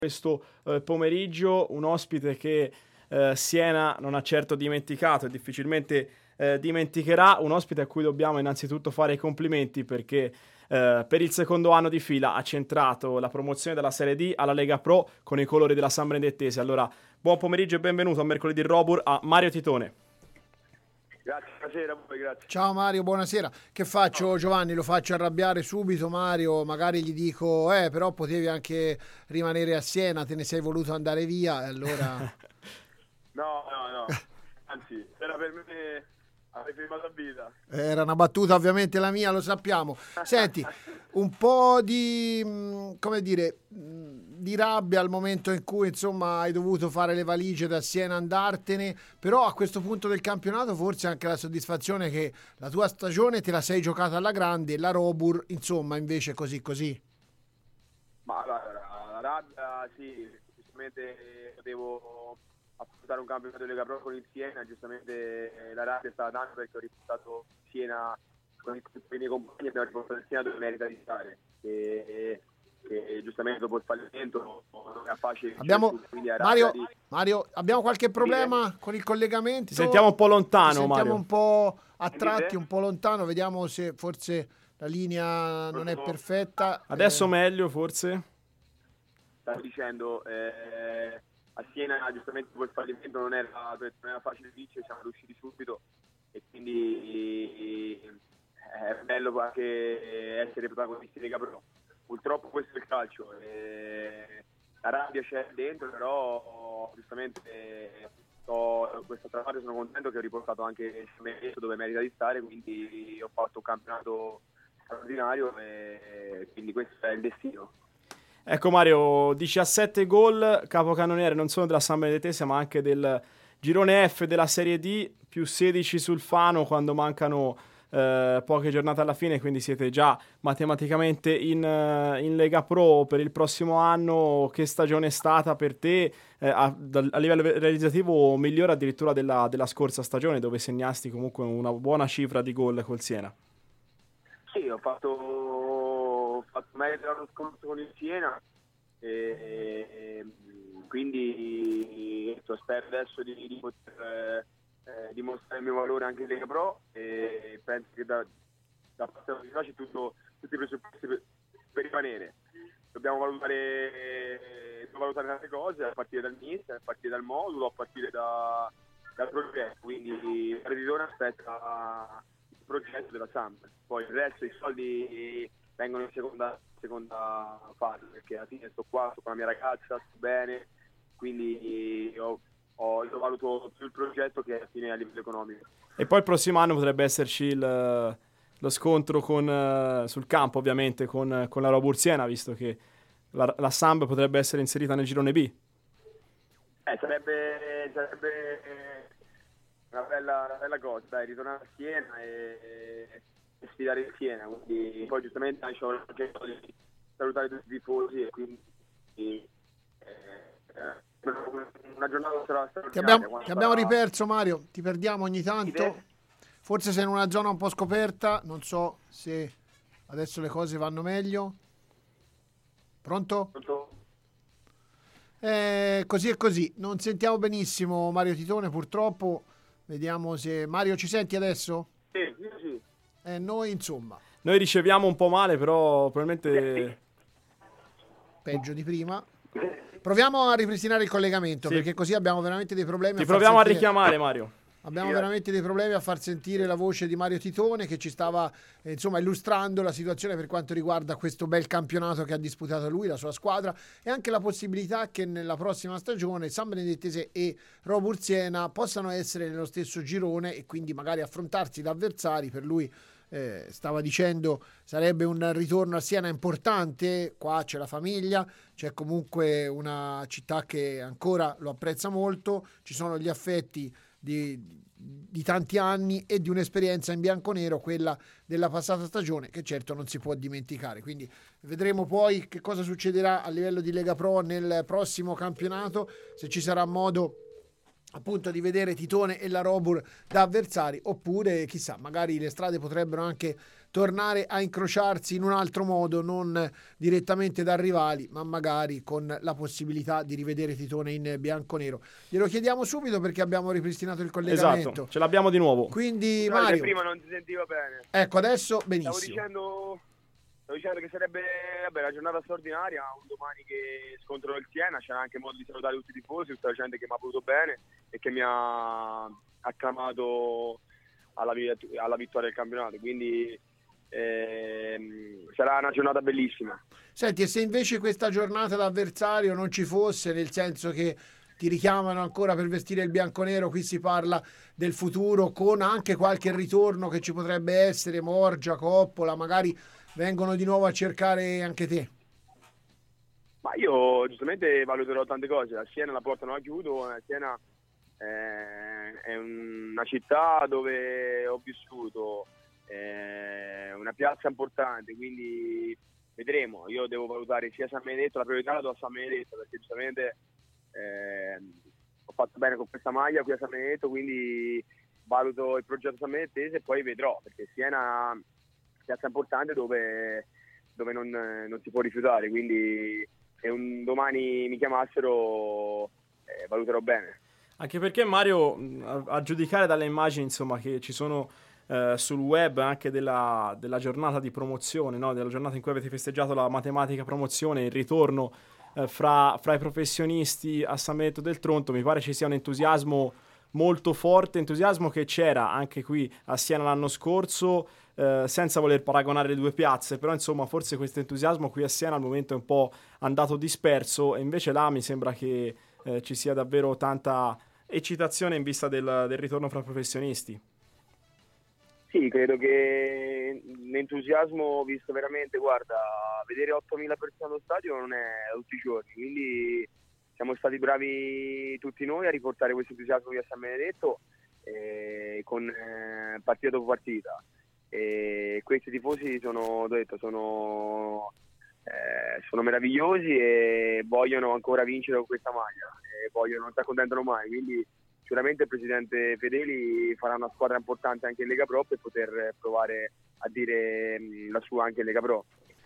questo pomeriggio, un ospite che Siena non ha certo dimenticato e difficilmente dimenticherà, un ospite a cui dobbiamo innanzitutto fare i complimenti perché per il secondo anno di fila ha centrato la promozione dalla Serie D alla Lega Pro con i colori della San Benedettese. Allora, buon pomeriggio e benvenuto a Mercoledì Robur a Mario Titone. Grazie, buonasera a voi, grazie. Ciao Mario, buonasera. Che faccio, Giovanni? Lo faccio arrabbiare subito, Mario? Magari gli dico, però potevi anche rimanere a Siena, te ne sei voluto andare via, e allora... No. Anzi, era per me avrei firmato a vita. Era una battuta ovviamente la mia, lo sappiamo. Senti, un po' di, come dire, di rabbia al momento in cui insomma hai dovuto fare le valigie da Siena andartene, però a questo punto del campionato forse anche la soddisfazione che la tua stagione te la sei giocata alla grande e la Robur insomma invece così. Ma la rabbia sì, giustamente potevo affrontare un campionato di Lega Pro con il Siena, giustamente la rabbia è stata tanta perché ho riportato Siena con i miei compagni, abbiamo riportato il Siena dove merita di stare e giustamente dopo il fallimento non è facile. Mario, abbiamo qualche problema con il collegamento? Ti sentiamo un po' lontano, Ti sentiamo Mario. un po' a tratti, un po' lontano, vediamo se forse la linea non è perfetta. Adesso meglio forse? Stavo dicendo, a Siena giustamente dopo il fallimento non era facile vincere, siamo riusciti subito e quindi è bello anche essere protagonisti di Lega Pro. Purtroppo questo è il calcio, la rabbia c'è dentro, però giustamente quest'altra parte sono contento che ho riportato anche il Semeneto dove merita di stare, quindi ho fatto un campionato straordinario e quindi questo è il destino. Ecco Mario, 17 gol, capocannoniere non solo della San Benedettese ma anche del girone F della Serie D, più 16 sul Fano quando mancano poche giornate alla fine, quindi siete già matematicamente in Lega Pro per il prossimo anno. Che stagione è stata per te a livello realizzativo, migliore addirittura della scorsa stagione dove segnasti comunque una buona cifra di gol col Siena? Sì, ho fatto meglio l'anno scorso con il Siena e quindi spero adesso di poter dimostrare il mio valore anche in Lega Pro e penso che da parte della società c'è tutti i presupposti per rimanere. Dobbiamo valutare tante cose a partire dal mister, a partire dal modulo, a partire dal progetto, quindi Mario aspetta il progetto della Samp, poi il resto, i soldi vengono in seconda fase perché alla fine sto qua, sto con la mia ragazza, sto bene, quindi io valuto più il progetto che alla fine a livello economico. E poi il prossimo anno potrebbe esserci lo scontro sul campo ovviamente con la Robur Siena, visto che la Samp potrebbe essere inserita nel girone B. Sarebbe una bella cosa, dai, ritornare a Siena e sfidare il Siena, quindi poi giustamente ho anche di salutare tutti i tifosi e quindi una giornata straordinaria. Ti abbiamo riperso, Mario, ti perdiamo ogni tanto, forse sei in una zona un po' scoperta, non so se adesso le cose vanno meglio. Pronto? Così è così, non sentiamo benissimo Mario Titone purtroppo, vediamo se... Mario, ci senti adesso? Sì. Noi insomma. Noi riceviamo un po' male, però probabilmente... Peggio di prima. Proviamo a ripristinare il collegamento, sì, perché così abbiamo veramente dei problemi. Ti proviamo a richiamare, Mario. Abbiamo veramente dei problemi a far sentire la voce di Mario Titone che ci stava illustrando la situazione per quanto riguarda questo bel campionato che ha disputato lui, la sua squadra, e anche la possibilità che nella prossima stagione San Benedettese e Robur Siena possano essere nello stesso girone e quindi magari affrontarsi da avversari. Per lui stava dicendo sarebbe un ritorno a Siena importante, qua c'è la famiglia, c'è comunque una città che ancora lo apprezza molto, ci sono gli affetti di tanti anni e di un'esperienza in bianconero, quella della passata stagione, che certo non si può dimenticare. Quindi vedremo poi che cosa succederà a livello di Lega Pro nel prossimo campionato, se ci sarà modo appunto di vedere Titone e la Robur da avversari, oppure chissà, magari le strade potrebbero anche tornare a incrociarsi in un altro modo, non direttamente da rivali, ma magari con la possibilità di rivedere Titone in bianconero. Glielo chiediamo subito perché abbiamo ripristinato il collegamento. Esatto, ce l'abbiamo di nuovo. Quindi Scusate, Mario, prima non si sentiva bene. ecco adesso Stavo benissimo. dicendo che sarebbe una giornata straordinaria, un domani che scontro il Siena, c'era anche modo di salutare tutti i tifosi, tutta la gente che mi ha voluto bene e che mi ha acclamato alla vittoria del campionato, quindi sarà una giornata bellissima. Senti, e se invece questa giornata d'avversario non ci fosse, nel senso che ti richiamano ancora per vestire il bianconero, qui si parla del futuro con anche qualche ritorno che ci potrebbe essere, Morgia, Coppola, magari vengono di nuovo a cercare anche te. Ma io giustamente valuterò tante cose, a Siena la porta non la chiudo, Siena è una città dove ho vissuto, una piazza importante, quindi vedremo. Io devo valutare sia San Benedetto, la priorità la do a San Benedetto, perché giustamente ho fatto bene con questa maglia qui a San Benedetto, quindi valuto il progetto sanbenettese e poi vedrò, perché Siena è una piazza importante dove non si può rifiutare, quindi se un domani mi chiamassero valuterò bene. Anche perché Mario, a giudicare dalle immagini insomma che ci sono sul web anche della giornata di promozione, no? Della giornata in cui avete festeggiato la matematica promozione, il ritorno fra i professionisti a San Benedetto del Tronto, mi pare ci sia un entusiasmo molto forte, entusiasmo che c'era anche qui a Siena l'anno scorso, senza voler paragonare le due piazze, però insomma forse questo entusiasmo qui a Siena al momento è un po' andato disperso, e invece là mi sembra che ci sia davvero tanta eccitazione in vista del ritorno fra professionisti. Sì, credo che l'entusiasmo visto veramente, guarda, vedere 8.000 persone allo stadio non è tutti i giorni, quindi siamo stati bravi tutti noi a riportare questo entusiasmo qui a San Benedetto con partita dopo partita. E questi tifosi sono meravigliosi e vogliono ancora vincere con questa maglia, non si accontentano mai, quindi sicuramente il presidente Fedeli farà una squadra importante anche in Lega Pro per poter provare a dire la sua anche in Lega Pro,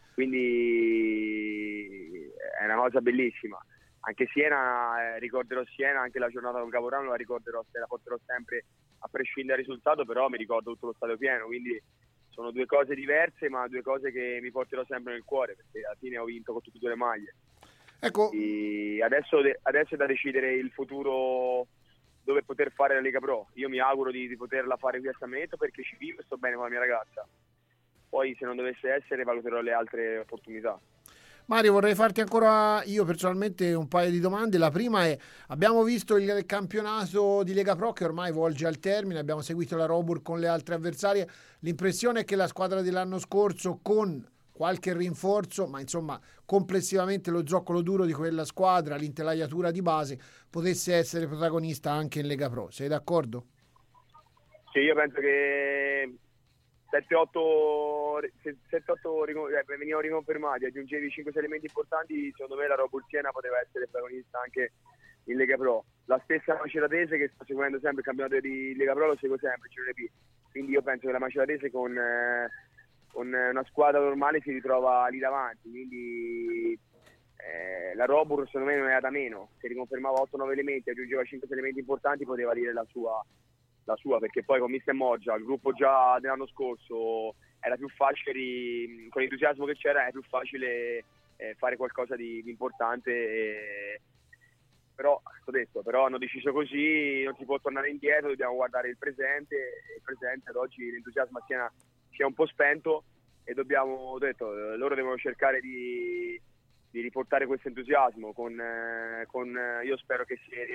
quindi è una cosa bellissima. Anche Siena, ricorderò Siena, anche la giornata con Caporano la ricorderò, la porterò sempre a prescindere dal risultato, però mi ricordo tutto lo stadio pieno, quindi sono due cose diverse, ma due cose che mi porterò sempre nel cuore, perché alla fine ho vinto con tutte e due le maglie. Ecco. Adesso è da decidere il futuro dove poter fare la Lega Pro. Io mi auguro di poterla fare qui a San Benedetto perché ci vivo e sto bene con la mia ragazza. Poi se non dovesse essere valuterò le altre opportunità. Mario, vorrei farti ancora io personalmente un paio di domande. La prima è: abbiamo visto il campionato di Lega Pro che ormai volge al termine, abbiamo seguito la Robur con le altre avversarie. L'impressione è che la squadra dell'anno scorso, con qualche rinforzo, ma insomma complessivamente lo zoccolo duro di quella squadra, l'intelaiatura di base, potesse essere protagonista anche in Lega Pro. Sei d'accordo? Sì, io penso che 7-8 venivano riconfermati, aggiungevi 5-6 elementi importanti, secondo me la Robur Siena poteva essere protagonista anche in Lega Pro. La stessa Maceratese, che sto seguendo sempre il campionato di Lega Pro, lo seguo sempre, CRP. Quindi io penso che la Maceratese con una squadra normale si ritrova lì davanti, quindi la Robur secondo me non era da meno, se riconfermava 8-9 elementi, aggiungeva 5-6 elementi importanti, poteva dire la sua, perché poi con Mister Moggia, il gruppo già dell'anno scorso, era più facile, con l'entusiasmo che c'era, era più facile fare qualcosa di importante, però hanno deciso così, non si può tornare indietro, dobbiamo guardare il presente ad oggi l'entusiasmo a Siena si è un po' spento e loro devono cercare di riportare questo entusiasmo io spero che si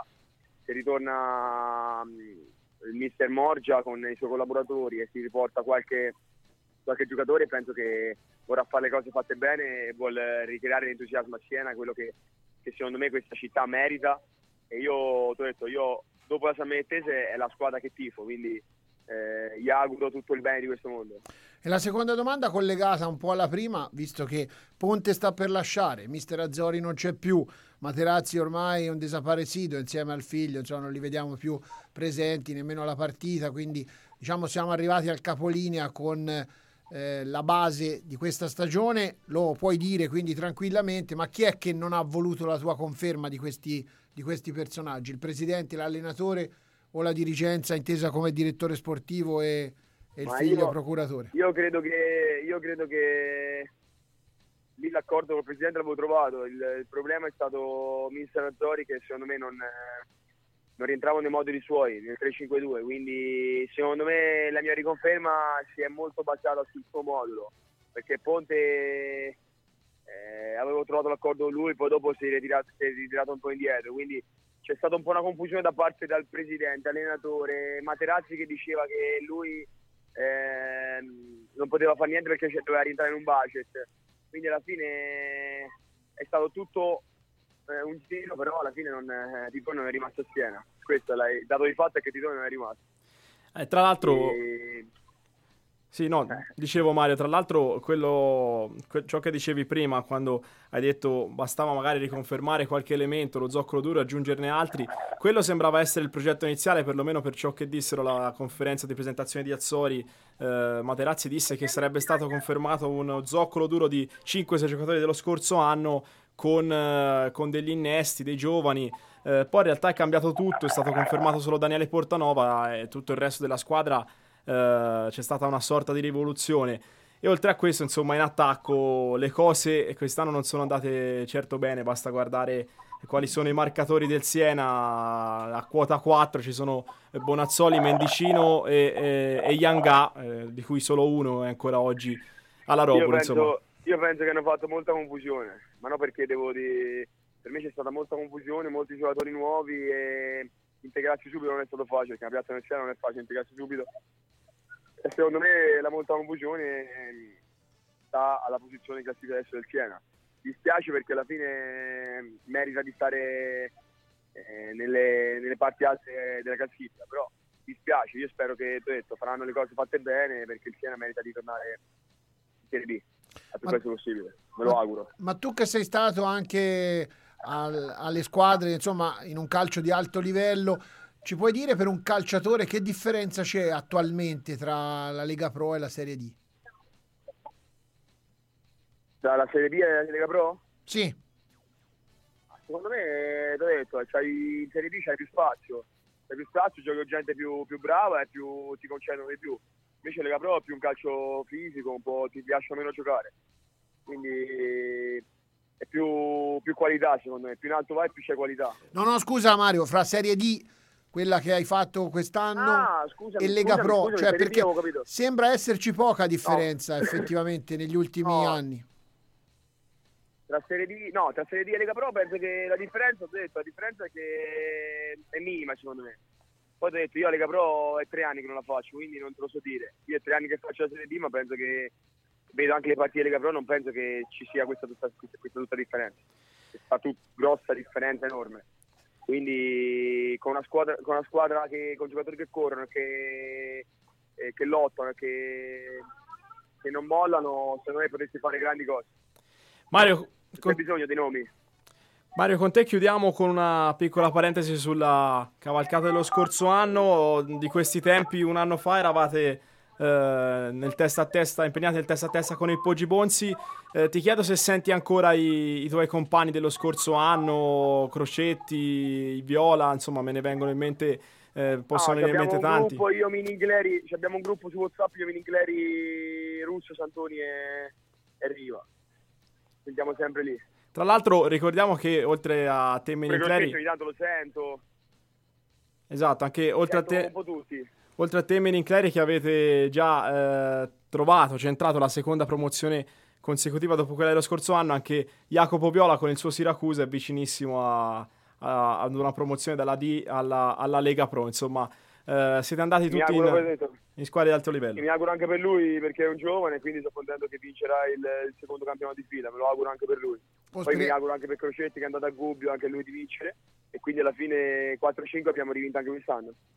ritorna il mister Morgia con i suoi collaboratori e si riporta qualche giocatore, penso che vorrà fare le cose fatte bene e vuol ricreare l'entusiasmo a Siena, quello che secondo me questa città merita, e io dopo la San Benettese è la squadra che tifo, quindi gli auguro tutto il bene di questo mondo. E la seconda domanda, collegata un po' alla prima, visto che Ponte sta per lasciare, mister Azzori non c'è più, Materazzi ormai è un desaparecido insieme al figlio, insomma non li vediamo più presenti nemmeno alla partita, quindi diciamo siamo arrivati al capolinea con la base di questa stagione. Lo puoi dire quindi tranquillamente, ma chi è che non ha voluto la tua conferma di questi personaggi? Il presidente, l'allenatore o la dirigenza intesa come direttore sportivo e il figlio procuratore? Io credo che lì l'accordo col presidente l'avevo trovato. Il problema è stato mister Azzori, che secondo me non rientrava nei moduli suoi nel 3-5-2, quindi secondo me la mia riconferma si è molto basata sul suo modulo, perché Ponte avevo trovato l'accordo con lui, poi dopo si è ritirato un po' indietro, quindi c'è stata un po' una confusione da parte del presidente, allenatore, Materazzi, che diceva che lui non poteva fare niente perché doveva rientrare in un budget, quindi alla fine è stato tutto un giro, però alla fine Titone non è rimasto a Siena. Questo è il dato di fatto, è che Titone non è rimasto. Tra l'altro sì, no, dicevo Mario, tra l'altro ciò che dicevi prima, quando hai detto bastava magari riconfermare qualche elemento, lo zoccolo duro, aggiungerne altri, quello sembrava essere il progetto iniziale, perlomeno per ciò che dissero alla conferenza di presentazione di Azzori. Materazzi disse che sarebbe stato confermato uno zoccolo duro di 5-6 giocatori dello scorso anno con degli innesti, dei giovani. Poi in realtà è cambiato tutto, è stato confermato solo Daniele Portanova e tutto il resto della squadra c'è stata una sorta di rivoluzione. E oltre a questo, insomma, in attacco le cose quest'anno non sono andate certo bene. Basta guardare quali sono i marcatori del Siena. A quota 4 ci sono Bonazzoli, Mendicino e Yanga, di cui solo uno è ancora oggi alla Robur. Io penso che hanno fatto molta confusione, ma no, perché per me c'è stata molta confusione, molti giocatori nuovi, e integrarsi subito non è stato facile, perché la piazza del Siena non è facile integrarsi subito. E secondo me la molta confusione sta alla posizione di classifica adesso del Siena. Dispiace perché alla fine merita di stare nelle parti alte della classifica, però dispiace. Io spero che, faranno le cose fatte bene, perché il Siena merita di tornare in Serie B al più presto possibile, me lo auguro. Ma tu che sei stato anche alle squadre, insomma, in un calcio di alto livello, ci puoi dire per un calciatore che differenza c'è attualmente tra la Lega Pro e la Serie D? Tra la Serie B e la Lega Pro? Sì. Secondo me, t'ho detto, in Serie B c'hai più spazio, giochi con gente più brava e ti concedono di più. Invece Lega Pro è più un calcio fisico, un po' ti lascia meno giocare, quindi è più qualità, secondo me. Più in alto vai, più c'è qualità. No, scusa Mario, fra Serie D, quella che hai fatto quest'anno, e Lega Pro, cioè perché sembra esserci poca differenza effettivamente negli ultimi anni. Tra Serie D e Lega Pro penso che la differenza è che è minima, secondo me. Poi ho detto, io a Lega Pro è 3 anni che non la faccio, quindi non te lo so dire. Io è 3 anni che faccio la Serie D, ma penso che vedo anche le partite di Lega Pro, non penso che ci sia questa tutta differenza. È stata grossa differenza, enorme. Quindi con una squadra con giocatori che corrono, che lottano, che non mollano, secondo me potresti fare grandi cose. Mario, c'è bisogno di nomi. Mario, con te chiudiamo con una piccola parentesi sulla cavalcata dello scorso anno. Di questi tempi, un anno fa, eravate nel testa a testa, impegnati nel testa a testa con il Poggi Bonzi. Ti chiedo se senti ancora i tuoi compagni dello scorso anno, Crocetti, Viola, insomma, me ne vengono in mente, possono venire in mente tanti. Abbiamo un gruppo su WhatsApp, io, Minigleri, Russo, Santoni e Riva. Sentiamo sempre lì. Tra l'altro ricordiamo che oltre a te Menincleri, ogni tanto lo sento. Esatto, anche oltre a te, un po' tutti. Oltre a te Menincleri, che avete già centrato la seconda promozione consecutiva dopo quella dello scorso anno, anche Jacopo Viola con il suo Siracusa è vicinissimo ad una promozione dalla D alla Lega Pro. Insomma, siete andati tutti in squadre di alto livello. Mi auguro anche per lui, perché è un giovane, quindi sono contento che vincerà il secondo campionato di fila. Me lo auguro anche per lui. Poi mi auguro anche per Crocetti, che è andato a Gubbio, anche lui di vincere, e quindi alla fine 4-5 abbiamo rivinto anche quest'anno.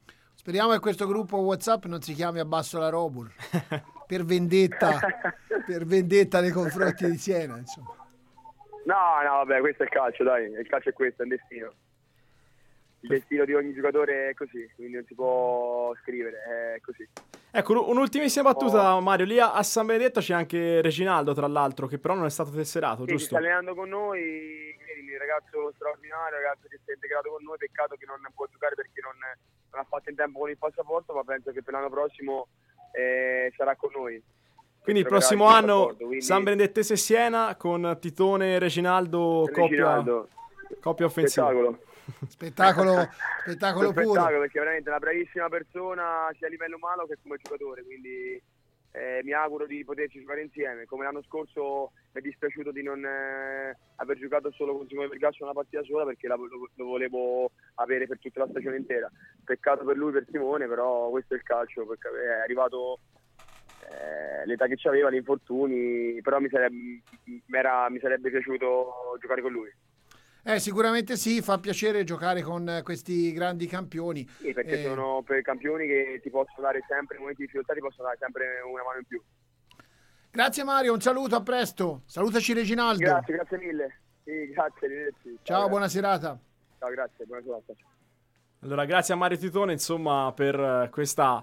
Speriamo che questo gruppo WhatsApp non si chiami Abbasso la Robur per vendetta nei confronti di Siena, insomma. No, vabbè, questo è il calcio, dai, il calcio è questo, è un destino. Il destino di ogni giocatore è così, quindi non si può scrivere, è così. Ecco, un'ultimissima battuta, Mario. Lì a San Benedetto c'è anche Reginaldo, tra l'altro, che però non è stato tesserato, Sì, giusto? si sta allenando con noi, un ragazzo straordinario, ragazzo che si è integrato con noi, peccato che non può giocare perché non ha fatto in tempo con il passaporto, ma penso che per l'anno prossimo sarà con noi. Quindi il prossimo anno San Benedettese e Siena con Titone e Reginaldo, coppia offensiva. Spettacolo puro. Spettacolo, perché è veramente una bravissima persona sia a livello umano che come giocatore, quindi mi auguro di poterci giocare insieme. Come l'anno scorso mi è dispiaciuto di non aver giocato solo con Simone Vergaccio una partita sola, perché lo volevo avere per tutta la stagione intera. Peccato per lui, per Simone, però questo è il calcio, perché è arrivato l'età che c'aveva, gli infortuni, però mi sarebbe piaciuto giocare con lui. Sicuramente sì, fa piacere giocare con questi grandi campioni. Sì, perché sono per campioni che ti possono dare sempre, in momenti di difficoltà ti possono dare sempre una mano in più. Grazie Mario, un saluto, a presto. Salutaci Reginaldo. Grazie mille. Sì, grazie. Ciao, buona serata. Ciao, grazie, buona serata. Allora, grazie a Mario Titone, insomma, per questa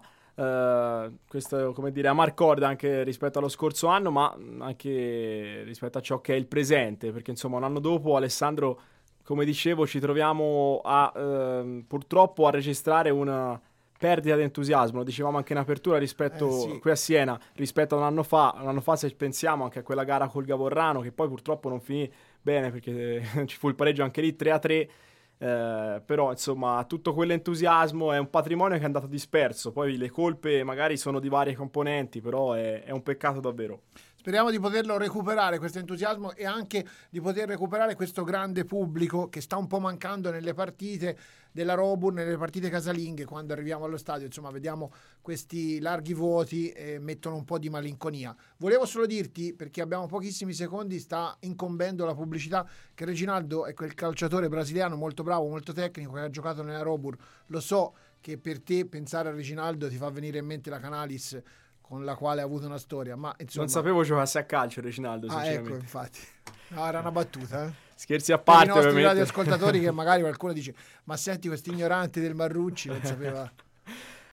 come dire, amarcord anche rispetto allo scorso anno, ma anche rispetto a ciò che è il presente, perché insomma un anno dopo, Alessandro, come dicevo, ci troviamo purtroppo a registrare una perdita di entusiasmo. Lo dicevamo anche in apertura rispetto qui a Siena, rispetto a un anno fa, se pensiamo anche a quella gara col Gavorrano, che poi purtroppo non finì bene perché ci fu il pareggio anche lì 3-3. Però insomma tutto quell'entusiasmo è un patrimonio che è andato disperso. Poi le colpe magari sono di varie componenti, però è un peccato davvero. Speriamo di poterlo recuperare, questo entusiasmo, e anche di poter recuperare questo grande pubblico che sta un po' mancando nelle partite della Robur, nelle partite casalinghe. Quando arriviamo allo stadio, insomma, vediamo questi larghi vuoti e mettono un po' di malinconia. Volevo solo dirti, perché abbiamo pochissimi secondi, sta incombendo la pubblicità, che Reginaldo è quel calciatore brasiliano molto bravo, molto tecnico, che ha giocato nella Robur. Lo so che per te pensare a Reginaldo ti fa venire in mente la Canalis, con la quale ha avuto una storia, ma insomma... Non sapevo giocasse a calcio Reginaldo, sinceramente. Ecco, infatti. No, era una battuta, Scherzi a parte, per i nostri radioascoltatori, che magari qualcuno dice: ma senti, questo ignorante del Marrucci non sapeva...